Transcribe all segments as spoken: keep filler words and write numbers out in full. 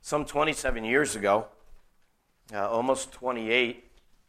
some twenty-seven years ago, uh, almost twenty-eight,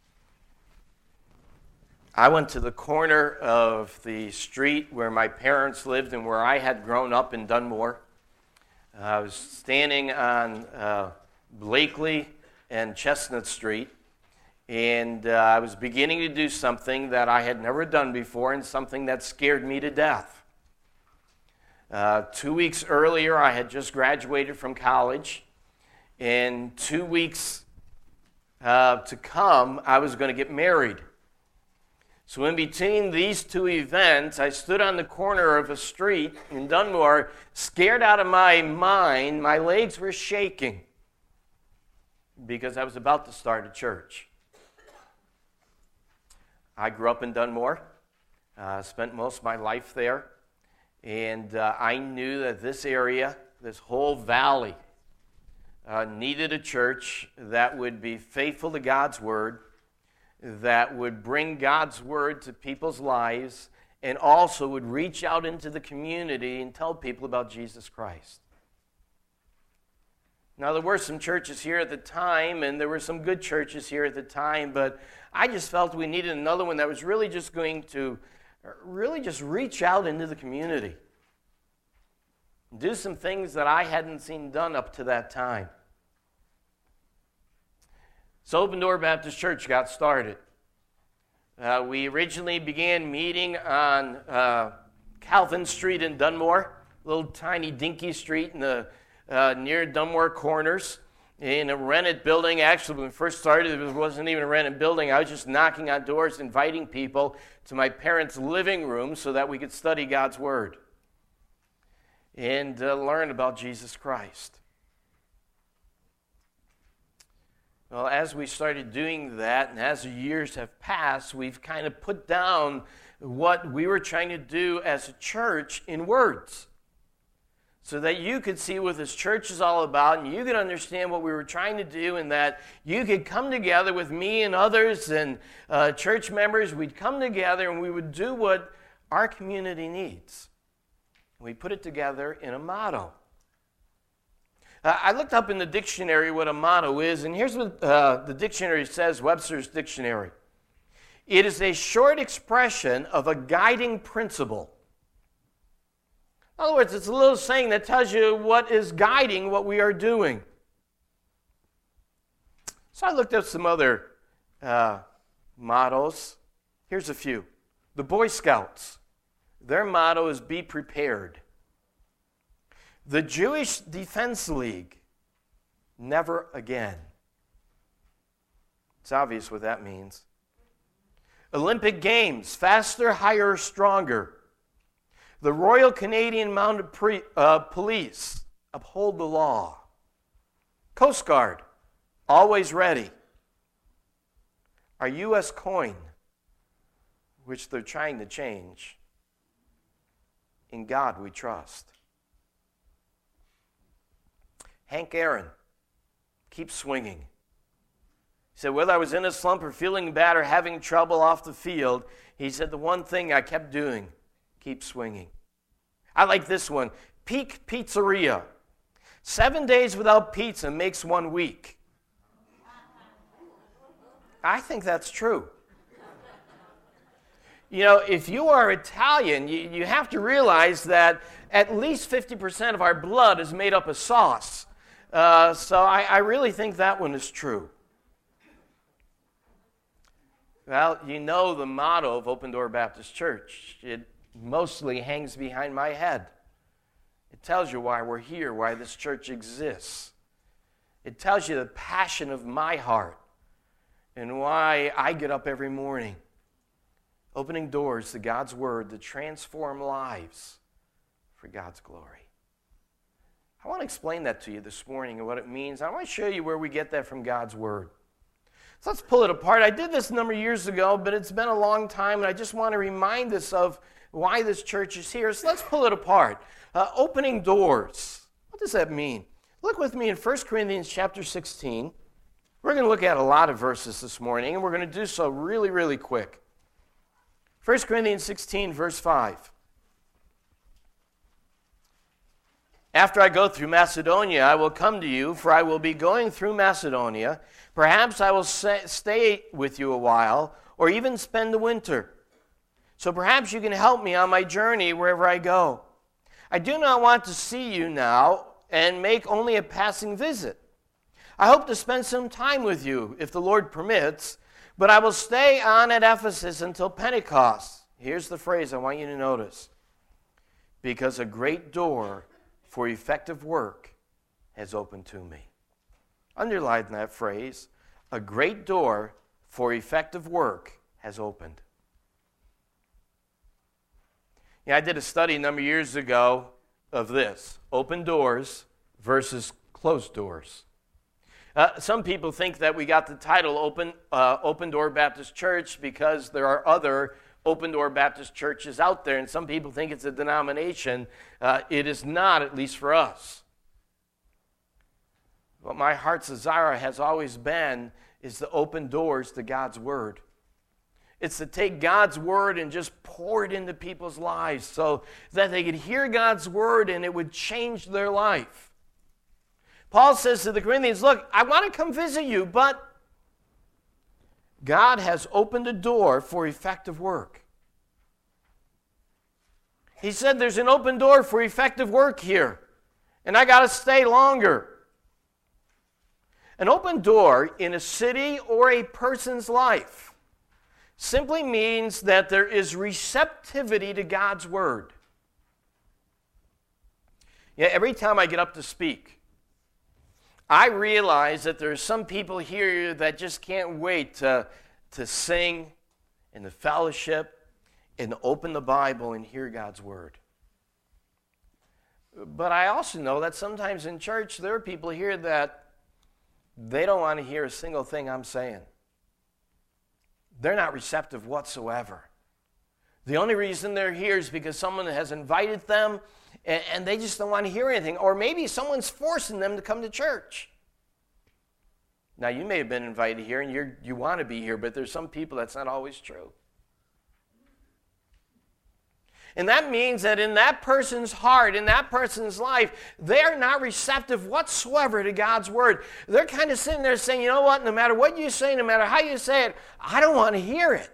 I went to the corner of the street where my parents lived and where I had grown up in Dunmore. Uh, I was standing on uh, Blakely and Chestnut Street, and uh, I was beginning to do something that I had never done before and something that scared me to death. Uh, two weeks earlier, I had just graduated from college, and two weeks uh, to come, I was going to get married. So in between these two events, I stood on the corner of a street in Dunmore, scared out of my mind. My legs were shaking because I was about to start a church. I grew up in Dunmore, uh, spent most of my life there, and uh, I knew that this area, this whole valley, uh, needed a church that would be faithful to God's Word, that would bring God's Word to people's lives, and also would reach out into the community and tell people about Jesus Christ. Now, there were some churches here at the time, and there were some good churches here at the time, but I just felt we needed another one that was really just going to really just reach out into the community. Do some things that I hadn't seen done up to that time. So Open Door Baptist Church got started. Uh, we originally began meeting on uh, Calvin Street in Dunmore, a little tiny dinky street in the uh, near Dunmore Corners, in a rented building. Actually, when we first started, it wasn't even a rented building. I was just knocking on doors, inviting people to my parents' living room so that we could study God's Word and uh, learn about Jesus Christ. Well, as we started doing that, and as the years have passed, we've kind of put down what we were trying to do as a church in words, so that you could see what this church is all about, and you could understand what we were trying to do, and that you could come together with me and others and uh, church members. We'd come together and we would do what our community needs. We put it together in a motto. Uh, I looked up in the dictionary what a motto is, and here's what uh, the dictionary says, Webster's Dictionary. It is a short expression of a guiding principle. In other words, it's a little saying that tells you what is guiding what we are doing. So I looked up some other uh, mottos. Here's a few. The Boy Scouts, their motto is be prepared. The Jewish Defense League, never again. It's obvious what that means. Olympic Games, faster, higher, stronger. The Royal Canadian Mounted Pre- uh, Police, uphold the law. Coast Guard, always ready. Our U S coin, which they're trying to change. In God we trust. Hank Aaron, keep swinging. He said, whether I was in a slump or feeling bad or having trouble off the field, he said, the one thing I kept doing, keep swinging. I like this one. Peak Pizzeria. Seven days without pizza makes one week. I think that's true. You know, if you are Italian, you, you have to realize that at least fifty percent of our blood is made up of sauce. Uh, so I, I really think that one is true. Well, you know the motto of Open Door Baptist Church. It mostly hangs behind my head. It tells you why we're here, why this church exists. It tells you the passion of my heart and why I get up every morning, opening doors to God's Word to transform lives for God's glory. I want to explain that to you this morning and what it means. I want to show you where we get that from God's Word. So let's pull it apart. I did this a number of years ago, but it's been a long time, and I just want to remind us of why this church is here. So let's pull it apart. Uh, opening doors. What does that mean? Look with me in First Corinthians chapter sixteen. We're going to look at a lot of verses this morning, and we're going to do so really, really quick. First Corinthians sixteen, verse five. After I go through Macedonia, I will come to you, for I will be going through Macedonia. Perhaps I will stay with you a while, or even spend the winter. So perhaps you can help me on my journey wherever I go. I do not want to see you now and make only a passing visit. I hope to spend some time with you, if the Lord permits, but I will stay on at Ephesus until Pentecost. Here's the phrase I want you to notice. Because a great door for effective work has opened to me. Underline that phrase. A great door for effective work has opened. Yeah, I did a study a number of years ago of this. Open doors versus closed doors. Uh, some people think that we got the title Open, uh, Open Door Baptist Church because there are other Open Door Baptist churches out there, and some people think it's a denomination. Uh, it is not, at least for us. What my heart's desire has always been is to open doors to God's Word. It's to take God's Word and just pour it into people's lives so that they could hear God's Word and it would change their life. Paul says to the Corinthians, look, I want to come visit you, but God has opened a door for effective work. He said there's an open door for effective work here, and I got to stay longer. An open door in a city or a person's life simply means that there is receptivity to God's Word. Yeah, every time I get up to speak, I realize that there are some people here that just can't wait to, to sing and to fellowship and to open the Bible and hear God's Word. But I also know that sometimes in church there are people here that they don't want to hear a single thing I'm saying. They're not receptive whatsoever. The only reason they're here is because someone has invited them and, and they just don't want to hear anything. Or maybe someone's forcing them to come to church. Now, you may have been invited here and you're, you want to be here, but there's some people that's not always true. And that means that in that person's heart, in that person's life, they're not receptive whatsoever to God's Word. They're kind of sitting there saying, you know what, no matter what you say, no matter how you say it, I don't want to hear it.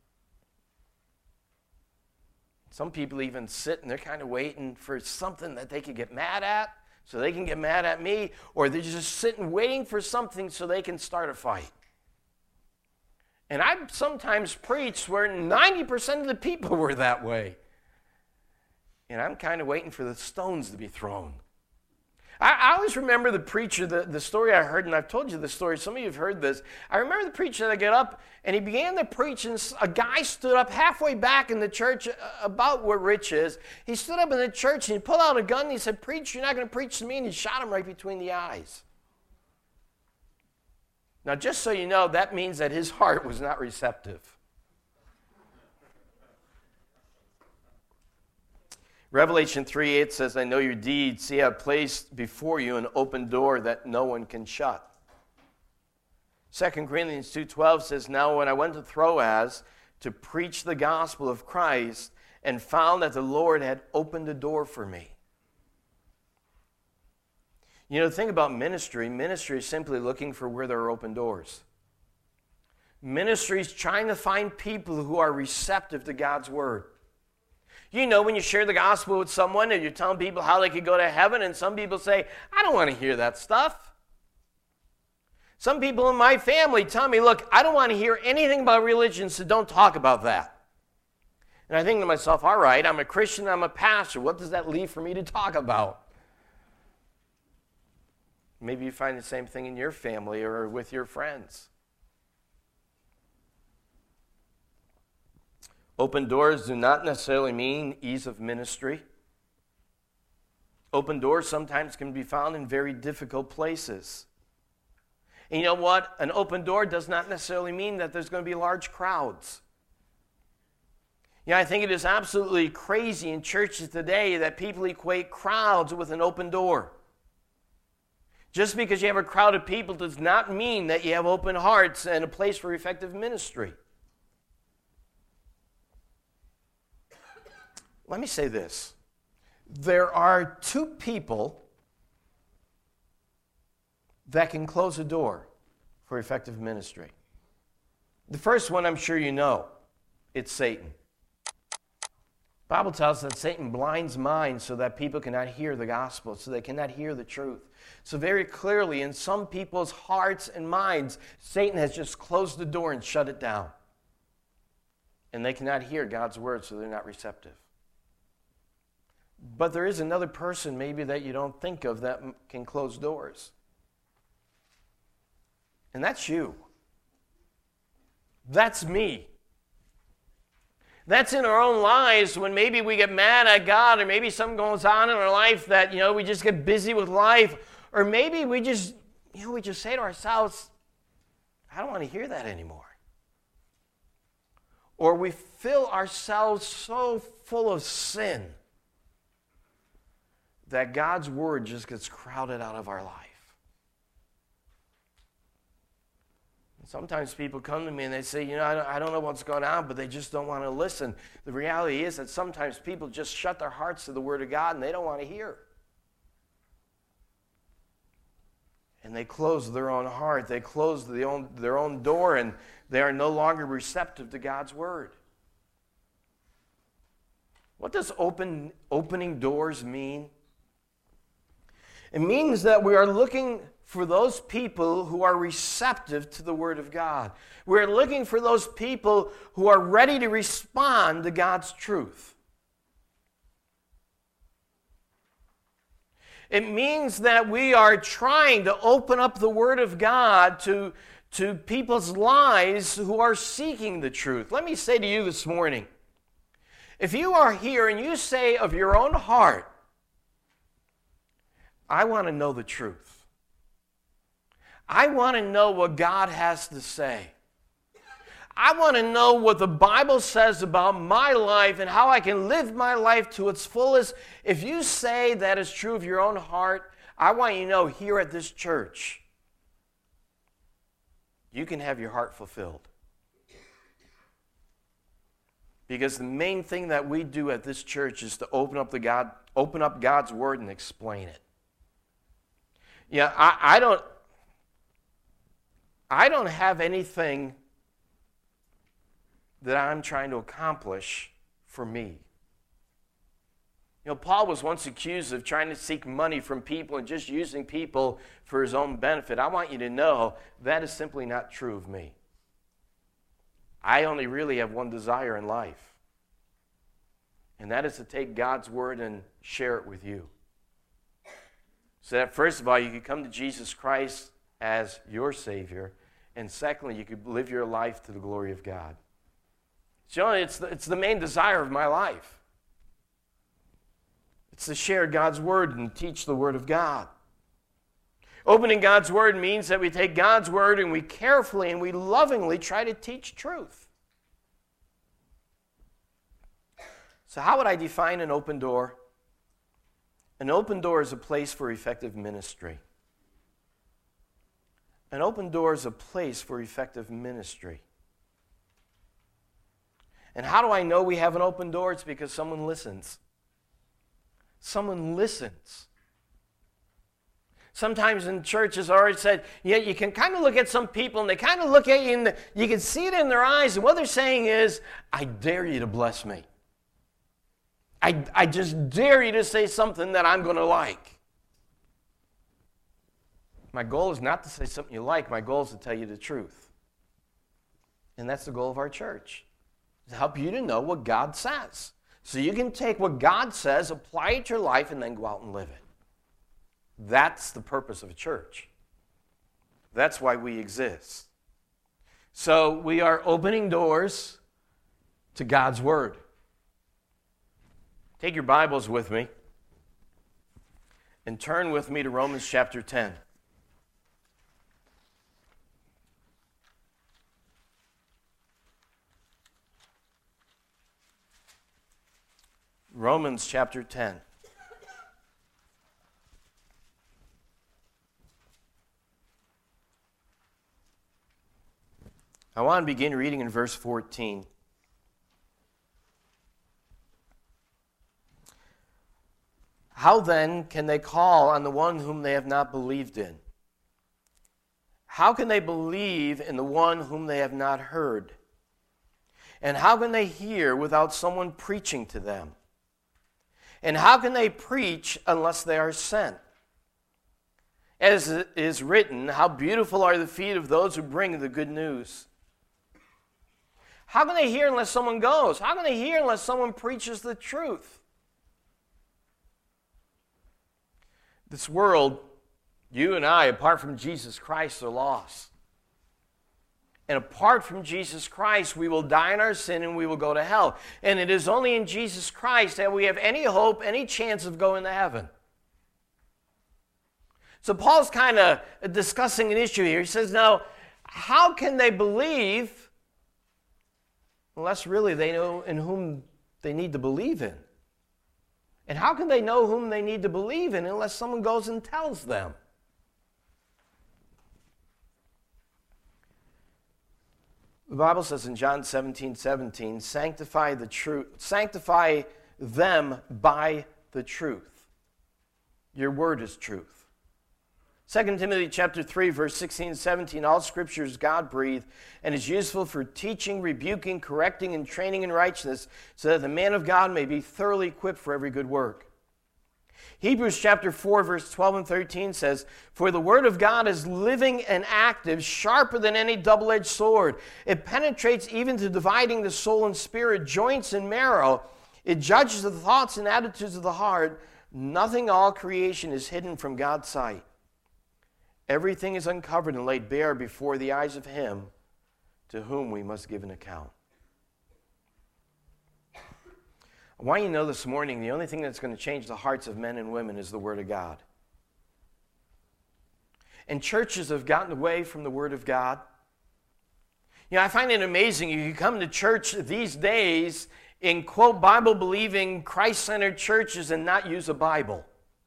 Some people even sit and they're kind of waiting for something that they could get mad at, so they can get mad at me, or they're just sitting waiting for something so they can start a fight. And I've sometimes preached where ninety percent of the people were that way. And I'm kind of waiting for the stones to be thrown. I, I always remember the preacher, the, the story I heard, and I've told you the story. Some of you have heard this. I remember the preacher that got up, and he began to preach, and a guy stood up halfway back in the church about where Rich is. He stood up in the church, and he pulled out a gun, and he said, "Preach, you're not going to preach to me," and he shot him right between the eyes. Now, just so you know, that means that his heart was not receptive. Revelation three eight says, "I know your deeds. See, I have placed before you an open door that no one can shut." Second Corinthians two twelve says, "Now when I went to Troas to preach the gospel of Christ and found that the Lord had opened a door for me." You know, the thing about ministry, ministry is simply looking for where there are open doors. Ministry is trying to find people who are receptive to God's Word. You know, when you share the gospel with someone and you're telling people how they could go to heaven, and some people say, "I don't want to hear that stuff." Some people in my family tell me, "Look, I don't want to hear anything about religion, so don't talk about that." And I think to myself, all right, I'm a Christian, I'm a pastor. What does that leave for me to talk about? Maybe you find the same thing in your family or with your friends. Open doors do not necessarily mean ease of ministry. Open doors sometimes can be found in very difficult places. And you know what? An open door does not necessarily mean that there's going to be large crowds. Yeah, I think it is absolutely crazy in churches today that people equate crowds with an open door. Just because you have a crowd of people does not mean that you have open hearts and a place for effective ministry. Let me say this. There are two people that can close a door for effective ministry. The first one, I'm sure you know, it's Satan. The Bible tells us that Satan blinds minds so that people cannot hear the gospel, so they cannot hear the truth. So very clearly, in some people's hearts and minds, Satan has just closed the door and shut it down. And they cannot hear God's word, so they're not receptive. But there is another person maybe that you don't think of that can close doors. And that's you. That's me. That's in our own lives when maybe we get mad at God, or maybe something goes on in our life that, you know, we just get busy with life, or maybe we just, you know, we just say to ourselves, I don't want to hear that anymore. Or we fill ourselves so full of sin that God's word just gets crowded out of our life. Sometimes people come to me and they say, you know, I don't, I don't know what's going on, but they just don't want to listen. The reality is that sometimes people just shut their hearts to the Word of God and they don't want to hear. And they close their own heart. They close the own, their own door, and they are no longer receptive to God's Word. What does open, opening doors mean? It means that we are looking for those people who are receptive to the Word of God. We're looking for those people who are ready to respond to God's truth. It means that we are trying to open up the Word of God to, to people's lives who are seeking the truth. Let me say to you this morning, if you are here and you say of your own heart, I want to know the truth. I want to know what God has to say. I want to know what the Bible says about my life and how I can live my life to its fullest. If you say that is true of your own heart, I want you to know here at this church, you can have your heart fulfilled. Because the main thing that we do at this church is to open up the God, open up God's Word and explain it. Yeah, I, I don't... I don't have anything that I'm trying to accomplish for me. You know, Paul was once accused of trying to seek money from people and just using people for his own benefit. I want you to know that is simply not true of me. I only really have one desire in life, and that is to take God's word and share it with you. So that first of all, you could come to Jesus Christ as your Savior, and secondly, you could live your life to the glory of God. So it's the, it's the main desire of my life. It's to share God's Word and teach the Word of God. Opening God's Word means that we take God's Word and we carefully and we lovingly try to teach truth. So how would I define an open door? An open door is a place for effective ministry. An open door is a place for effective ministry. And how do I know we have an open door? It's because someone listens. Someone listens. Sometimes in churches, I already said, yeah, you can kind of look at some people and they kind of look at you and you can see it in their eyes, and what they're saying is, I dare you to bless me. I, I just dare you to say something that I'm going to like. My goal is not to say something you like. My goal is to tell you the truth. And that's the goal of our church, to help you to know what God says. So you can take what God says, apply it to your life, and then go out and live it. That's the purpose of a church. That's why we exist. So we are opening doors to God's Word. Take your Bibles with me and turn with me to Romans chapter ten. Romans chapter ten. I want to begin reading in verse fourteen. How then can they call on the one whom they have not believed in? How can they believe in the one whom they have not heard? And how can they hear without someone preaching to them? And how can they preach unless they are sent? As it is written, how beautiful are the feet of those who bring the good news. How can they hear unless someone goes? How can they hear unless someone preaches the truth? This world, you and I, apart from Jesus Christ, are lost. And apart from Jesus Christ, we will die in our sin and we will go to hell. And it is only in Jesus Christ that we have any hope, any chance of going to heaven. So Paul's kind of discussing an issue here. He says, now, how can they believe unless really they know in whom they need to believe in? And how can they know whom they need to believe in unless someone goes and tells them? The Bible says in John seventeen seventeen, sanctify the truth, sanctify them by the truth. Your word is truth. Second Timothy chapter three, verse sixteen and seventeen, all scripture is God-breathed and is useful for teaching, rebuking, correcting, and training in righteousness, so that the man of God may be thoroughly equipped for every good work. Hebrews chapter four, verse twelve and thirteen says, for the word of God is living and active, sharper than any double-edged sword. It penetrates even to dividing the soul and spirit, joints and marrow. It judges the thoughts and attitudes of the heart. Nothing, all creation, is hidden from God's sight. Everything is uncovered and laid bare before the eyes of him to whom we must give an account. I want you to know this morning, the only thing that's going to change the hearts of men and women is the Word of God. And churches have gotten away from the Word of God. You know, I find it amazing. You come to church these days in, quote, Bible-believing, Christ-centered churches and not use a Bible.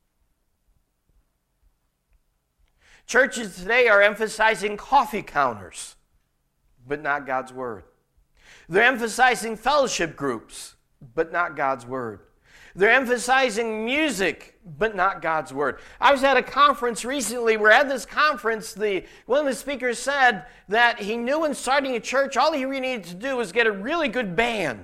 Churches today are emphasizing coffee counters, but not God's Word. They're emphasizing fellowship groups, but not God's Word. They're emphasizing music, but not God's Word. I was at a conference recently where at this conference, the, one of the speakers said that he knew in starting a church, all he really needed to do was get a really good band.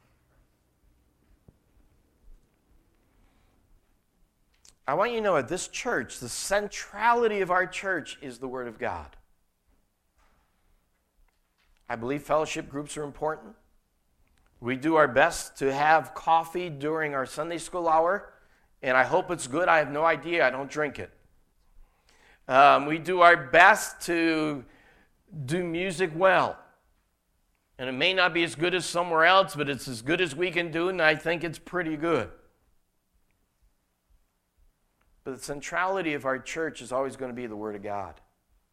I want you to know at this church, the centrality of our church is the Word of God. I believe fellowship groups are important. We do our best to have coffee during our Sunday school hour, and I hope it's good. I have no idea. I don't drink it. Um, we do our best to do music well. And it may not be as good as somewhere else, but it's as good as we can do, and I think it's pretty good. But the centrality of our church is always going to be the Word of God.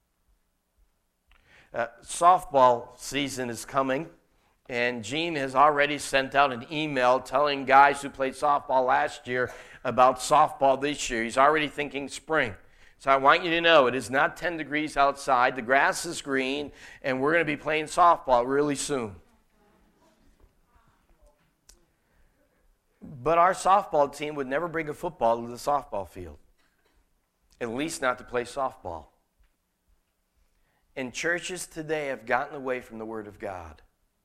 Uh, softball season is coming. And Gene has already sent out an email telling guys who played softball last year about softball this year. He's already thinking spring. So I want you to know it is not ten degrees outside. The grass is green, and we're going to be playing softball really soon. But our softball team would never bring a football to the softball field, at least not to play softball. And churches today have gotten away from the Word of God.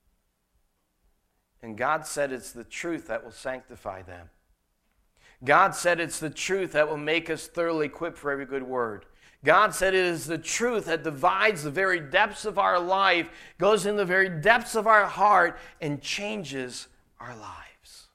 And God said it's the truth that will sanctify them. God said it's the truth that will make us thoroughly equipped for every good word. God said it is the truth that divides the very depths of our life, goes in the very depths of our heart, and changes our lives.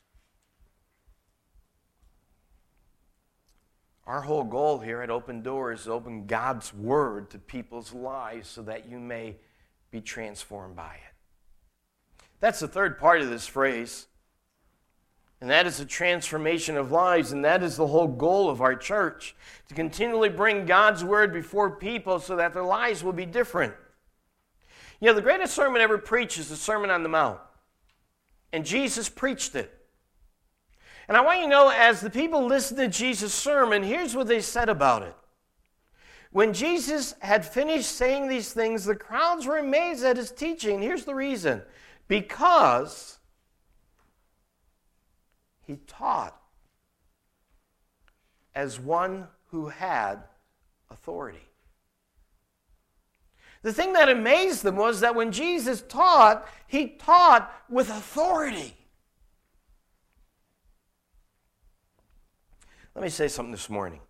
Our whole goal here at Open Doors is to open God's Word to people's lives so that you may be transformed by it. That's the third part of this phrase. And that is the transformation of lives, and that is the whole goal of our church, to continually bring God's Word before people so that their lives will be different. You know, the greatest sermon ever preached is the Sermon on the Mount. And Jesus preached it. And I want you to know, as the people listened to Jesus' sermon, here's what they said about it. When Jesus had finished saying these things, the crowds were amazed at his teaching. Here's the reason. Because he taught as one who had authority. The thing that amazed them was that when Jesus taught, he taught with authority. Let me say something this morning.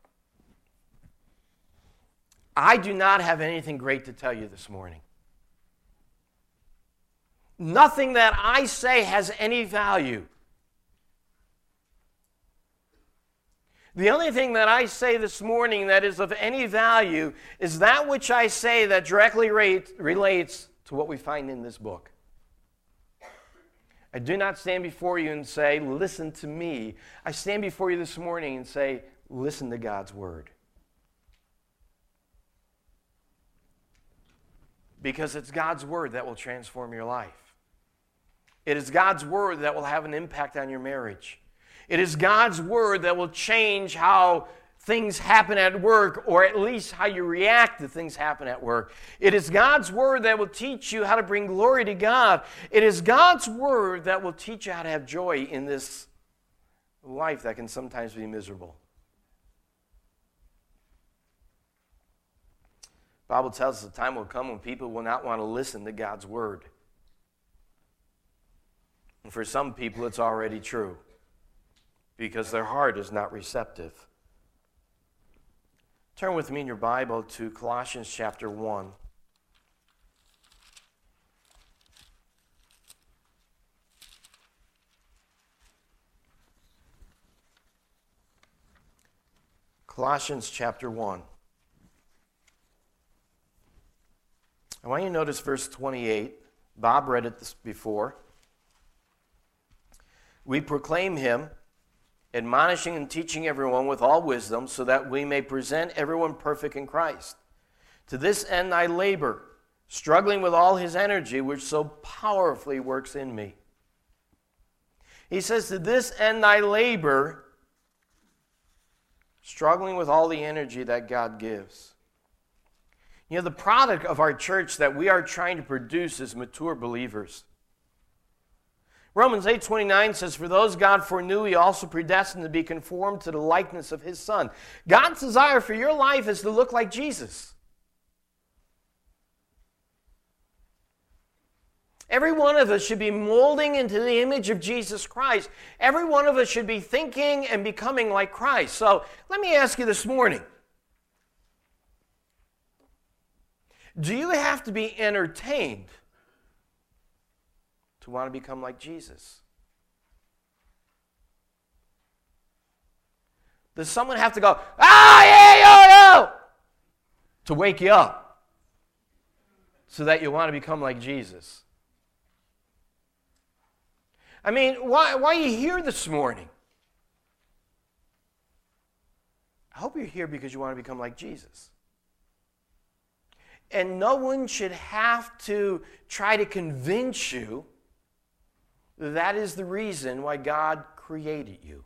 I do not have anything great to tell you this morning. Nothing that I say has any value. The only thing that I say this morning that is of any value is that which I say that directly rate, relates to what we find in this book. I do not stand before you and say, listen to me. I stand before you this morning and say, listen to God's word. Because it's God's word that will transform your life. It is God's word that will have an impact on your marriage. It is God's word that will change how things happen at work, or at least how you react to things happen at work. It is God's word that will teach you how to bring glory to God. It is God's word that will teach you how to have joy in this life that can sometimes be miserable. The Bible tells us the time will come when people will not want to listen to God's word. And for some people, it's already true, because their heart is not receptive. Turn with me in your Bible to Colossians chapter one. Colossians chapter one. I want you to notice verse twenty-eight. Bob read it this before. We proclaim him, admonishing and teaching everyone with all wisdom, so that we may present everyone perfect in Christ. To this end I labor, struggling with all his energy, which so powerfully works in me. He says, to this end I labor, struggling with all the energy that God gives. You know, the product of our church that we are trying to produce is mature believers. Romans eight twenty-nine says, for those God foreknew, he also predestined to be conformed to the likeness of his Son. God's desire for your life is to look like Jesus. Every one of us should be molding into the image of Jesus Christ. Every one of us should be thinking and becoming like Christ. So let me ask you this morning. Do you have to be entertained to want to become like Jesus? Does someone have to go, ah, yeah, yo, yo, to wake you up so that you want to become like Jesus? I mean, why, why are you here this morning? I hope you're here because you want to become like Jesus. And no one should have to try to convince you that that is the reason why God created you.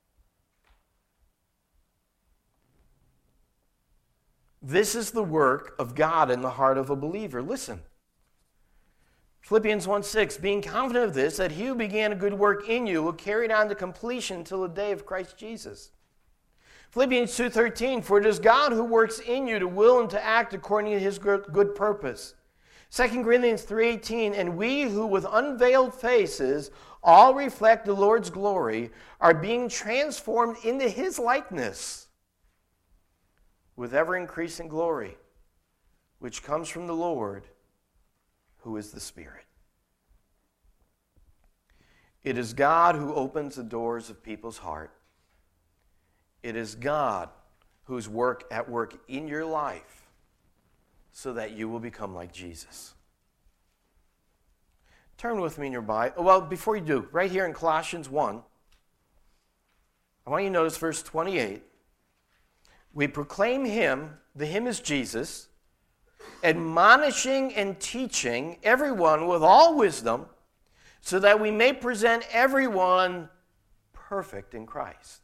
This is the work of God in the heart of a believer. Listen. Philippians one six, being confident of this, that he who began a good work in you will carry it on to completion until the day of Christ Jesus. Philippians two thirteen, for it is God who works in you to will and to act according to his good purpose. Second Corinthians three eighteen, and we who with unveiled faces all reflect the Lord's glory are being transformed into his likeness with ever-increasing glory, which comes from the Lord, who is the Spirit. It is God who opens the doors of people's heart. It is God who's work at work in your life so that you will become like Jesus. Turn with me in your Bible. Well, before you do, right here in Colossians one, I want you to notice verse twenty-eight. We proclaim him, the him is Jesus, admonishing and teaching everyone with all wisdom, so that we may present everyone perfect in Christ.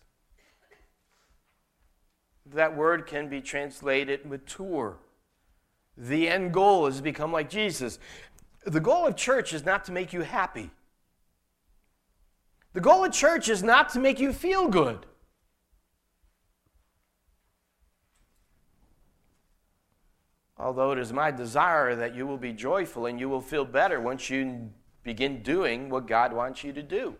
That word can be translated mature. The end goal is to become like Jesus. The goal of church is not to make you happy. The goal of church is not to make you feel good. Although it is my desire that you will be joyful and you will feel better once you begin doing what God wants you to do.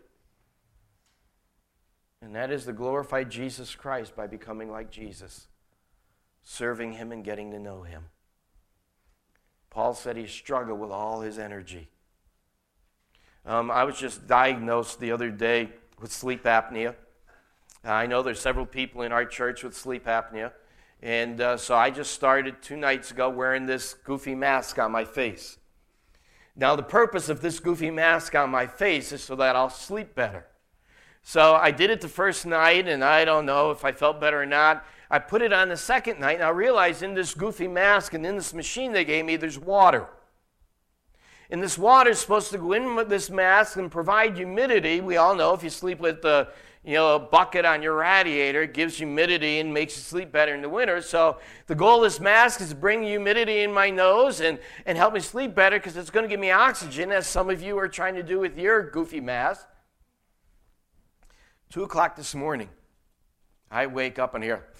And that is to glorify Jesus Christ by becoming like Jesus, serving Him and getting to know Him. Paul said he struggled with all his energy. Um, I was just diagnosed the other day with sleep apnea. I know there's several people in our church with sleep apnea. And uh, so I just started two nights ago wearing this goofy mask on my face. Now, the purpose of this goofy mask on my face is so that I'll sleep better. So I did it the first night, and I don't know if I felt better or not. I put it on the second night, and I realized in this goofy mask and in this machine they gave me, there's water. And this water is supposed to go in with this mask and provide humidity. We all know if you sleep with the you know, a bucket on your radiator, it gives humidity and makes you sleep better in the winter. So the goal of this mask is to bring humidity in my nose and, and help me sleep better because it's going to give me oxygen, as some of you are trying to do with your goofy mask. Two o'clock this morning, I wake up and hear,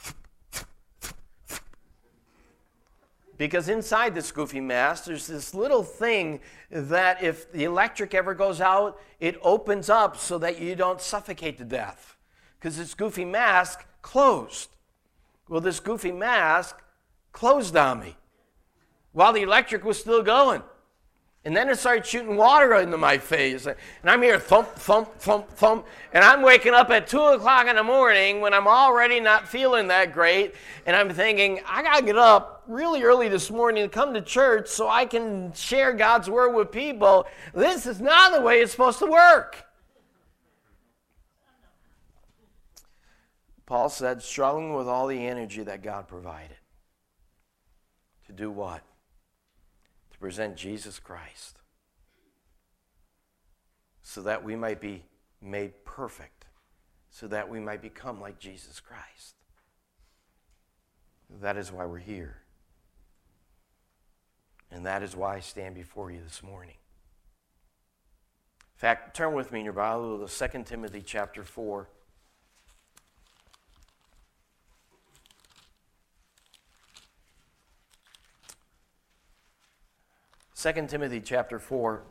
because inside this goofy mask, there's this little thing that if the electric ever goes out, it opens up so that you don't suffocate to death. Because this goofy mask closed. Well, this goofy mask closed on me while the electric was still going. And then it started shooting water into my face. And I'm here thump, thump, thump, thump. And I'm waking up at two o'clock in the morning when I'm already not feeling that great. And I'm thinking, I got to get up really early this morning to come to church so I can share God's word with people. This is not the way it's supposed to work. Paul said, struggling with all the energy that God provided. To do what? Present Jesus Christ so that we might be made perfect, so that we might become like Jesus Christ. That is why we're here. And that is why I stand before you this morning. In fact, turn with me in your Bible to Second Timothy chapter four. Second Timothy chapter four.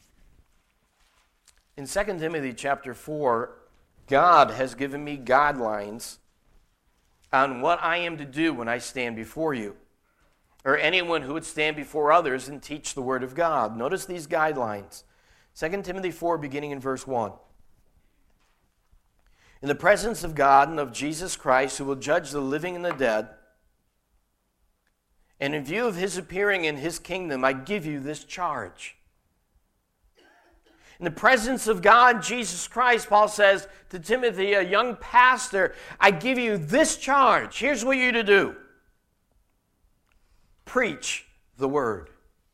In Second Timothy chapter four, God has given me guidelines on what I am to do when I stand before you, or anyone who would stand before others and teach the word of God. Notice these guidelines. Second Timothy four, beginning in verse one. In the presence of God and of Jesus Christ, who will judge the living and the dead, and in view of his appearing in his kingdom, I give you this charge. In the presence of God, Jesus Christ, Paul says to Timothy, a young pastor, I give you this charge. Here's what you're to do. Preach the word.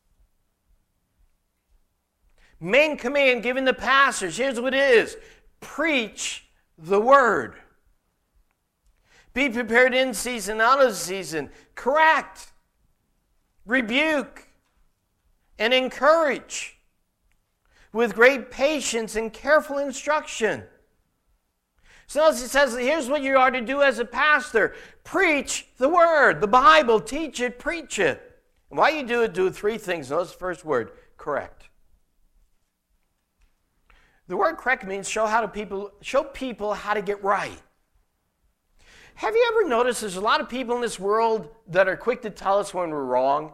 Main command given to pastors, here's what it is. Preach the word. Be prepared in season, out of season. Correct. Rebuke and encourage with great patience and careful instruction. So it says, here's what you are to do as a pastor. Preach the word, the Bible, teach it, preach it. And why you do it, do three things. Notice the first word, correct. The word correct means show how to people, show people how to get right. Have you ever noticed there's a lot of people in this world that are quick to tell us when we're wrong?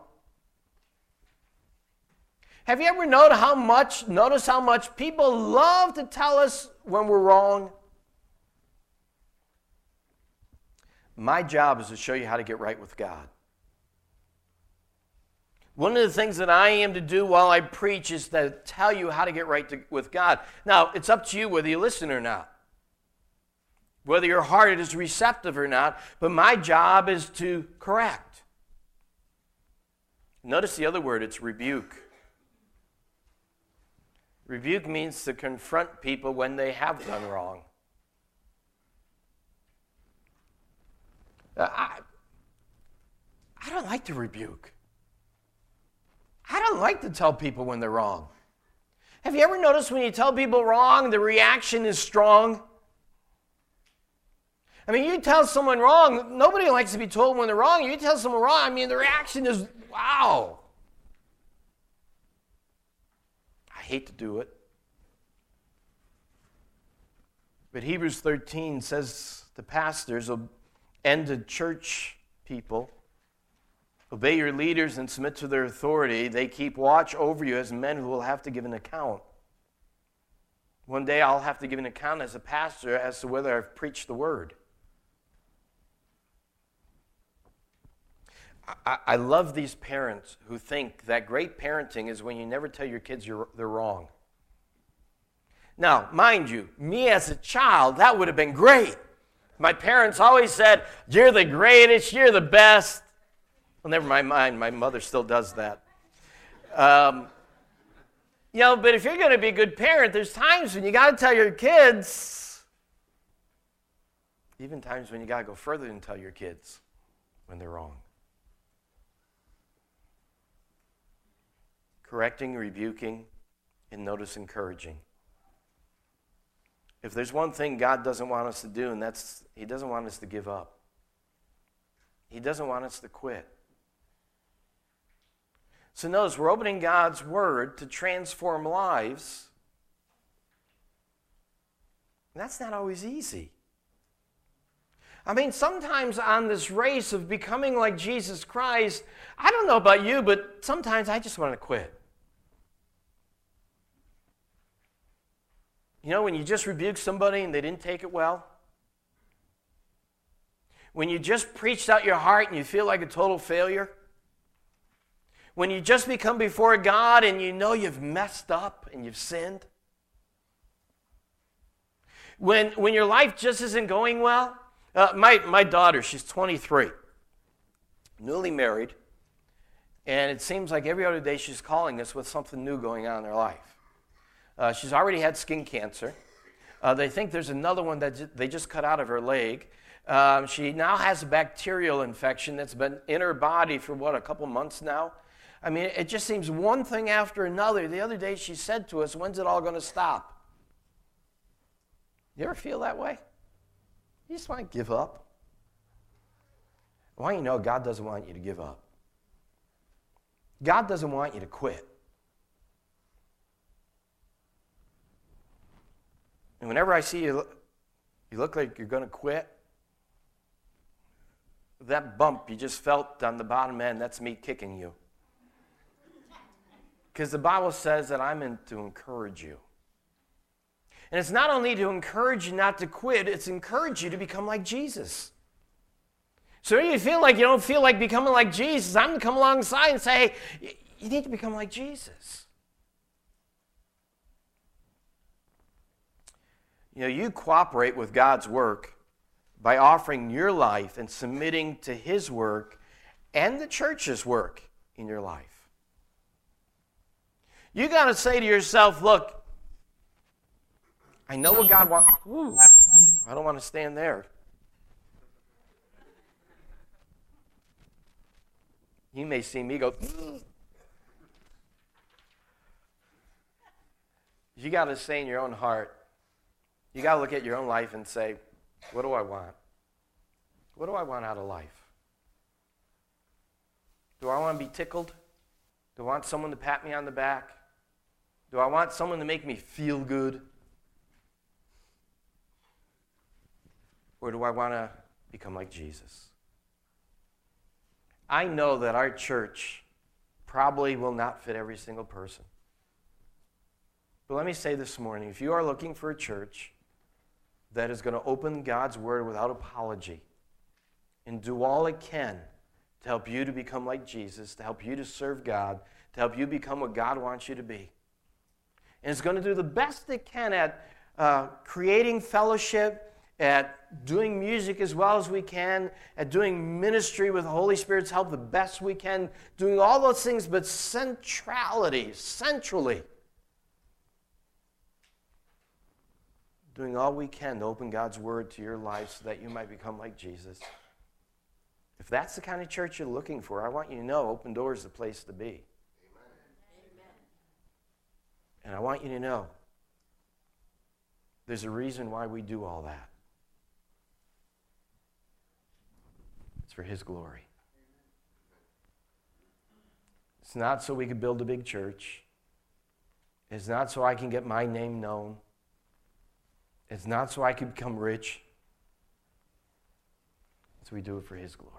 Have you ever noticed how much, notice how much people love to tell us when we're wrong? My job is to show you how to get right with God. One of the things that I am to do while I preach is to tell you how to get right to, with God. Now, it's up to you whether you listen or not, whether your heart is receptive or not, but my job is to correct. Notice the other word, it's rebuke. Rebuke means to confront people when they have done wrong. I, I don't like to rebuke. I don't like to tell people when they're wrong. Have you ever noticed when you tell people wrong, the reaction is strong? I mean, you tell someone wrong, nobody likes to be told when they're wrong. You tell someone wrong, I mean, the reaction is, wow. I hate to do it. But Hebrews thirteen says the pastors and the church people, obey your leaders and submit to their authority. They keep watch over you as men who will have to give an account. One day I'll have to give an account as a pastor as to whether I've preached the word. I, I love these parents who think that great parenting is when you never tell your kids you're, they're wrong. Now, mind you, me as a child, that would have been great. My parents always said, you're the greatest, you're the best. Well, never mind mine, my mother still does that. Um, you know, but if you're going to be a good parent, there's times when you got to tell your kids, even times when you got to go further than tell your kids when they're wrong. Correcting, rebuking, and notice encouraging. If there's one thing God doesn't want us to do, and that's He doesn't want us to give up. He doesn't want us to quit. So notice, we're opening God's Word to transform lives. And that's not always easy. I mean, sometimes on this race of becoming like Jesus Christ, I don't know about you, but sometimes I just want to quit. You know, when you just rebuke somebody and they didn't take it well? When you just preached out your heart and you feel like a total failure? When you just become before God and you know you've messed up and you've sinned? When, when your life just isn't going well? Uh, my, my daughter, she's twenty-three, newly married, and it seems like every other day she's calling us with something new going on in her life. Uh, she's already had skin cancer. Uh, they think there's another one that j- they just cut out of her leg. Um, she now has a bacterial infection that's been in her body for, what, a couple months now? I mean, it just seems one thing after another. The other day she said to us, when's it all going to stop? You ever feel that way? You just want to give up? I want you to know God doesn't want you to give up. God doesn't want you to quit. And whenever I see you, you look like you're going to quit, that bump you just felt on the bottom end, that's me kicking you. Because the Bible says that I'm in to encourage you. And it's not only to encourage you not to quit, it's encourage you to become like Jesus. So if you feel like you don't feel like becoming like Jesus, I'm going to come alongside and say, hey, you need to become like Jesus. You know, you cooperate with God's work by offering your life and submitting to His work and the church's work in your life. You got to say to yourself, look, I know what God wants. Ooh, I don't want to stand there. You may see me go. You got to say in your own heart, you got to look at your own life and say, what do I want? What do I want out of life? Do I want to be tickled? Do I want someone to pat me on the back? Do I want someone to make me feel good? Or do I want to become like Jesus? I know that our church probably will not fit every single person. But let me say this morning, if you are looking for a church that is going to open God's Word without apology and do all it can to help you to become like Jesus, to help you to serve God, to help you become what God wants you to be, and it's going to do the best it can at uh, creating fellowship, at doing music as well as we can, at doing ministry with the Holy Spirit's help the best we can, doing all those things, but centrality, centrally, doing all we can to open God's Word to your life so that you might become like Jesus. If that's the kind of church you're looking for, I want you to know Open Door is the place to be. Amen. And I want you to know there's a reason why we do all that. It's for His glory. It's not so we can build a big church. It's not so I can get my name known. It's not so I can become rich. So we do it for His glory.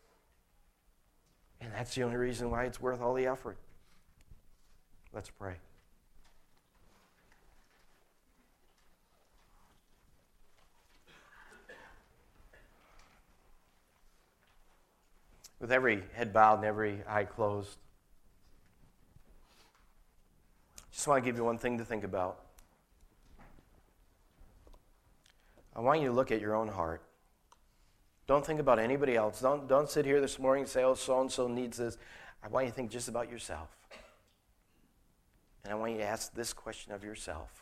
And that's the only reason why it's worth all the effort. Let's pray. With every head bowed and every eye closed, just want to give you one thing to think about. I want you to look at your own heart. Don't think about anybody else. Don't, don't sit here this morning and say, oh, so-and-so needs this. I want you to think just about yourself. And I want you to ask this question of yourself.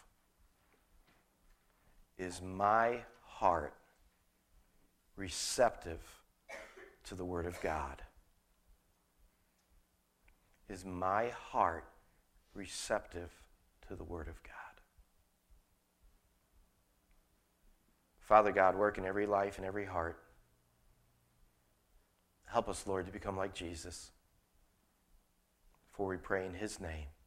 Is my heart receptive to the Word of God? Is my heart receptive to the Word of God? Father God, work in every life and every heart. Help us, Lord, to become like Jesus. For we pray in His name.